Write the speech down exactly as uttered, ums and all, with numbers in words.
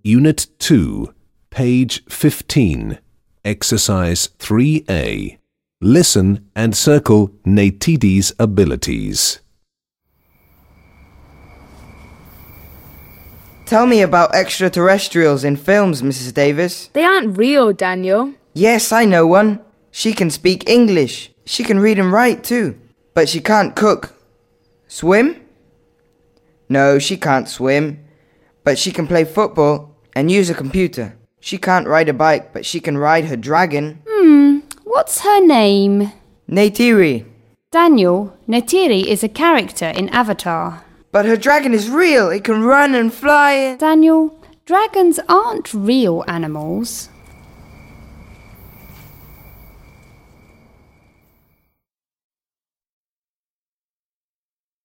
Unit two, page fifteen, Exercise three A. Listen and circle Neytides' abilities. Tell me about extraterrestrials in films, Missus Davis. They aren't real, Daniel. Yes, I know one. She can speak English. She can read and write too. But she can't cook. Swim? No, she can't swim. But she can play football and use a computer. She can't ride a bike, but she can ride her dragon. Hmm, what's her name? Neytiri. Daniel, Neytiri is a character in Avatar. But her dragon is real. It can run and fly. Daniel, dragons aren't real animals.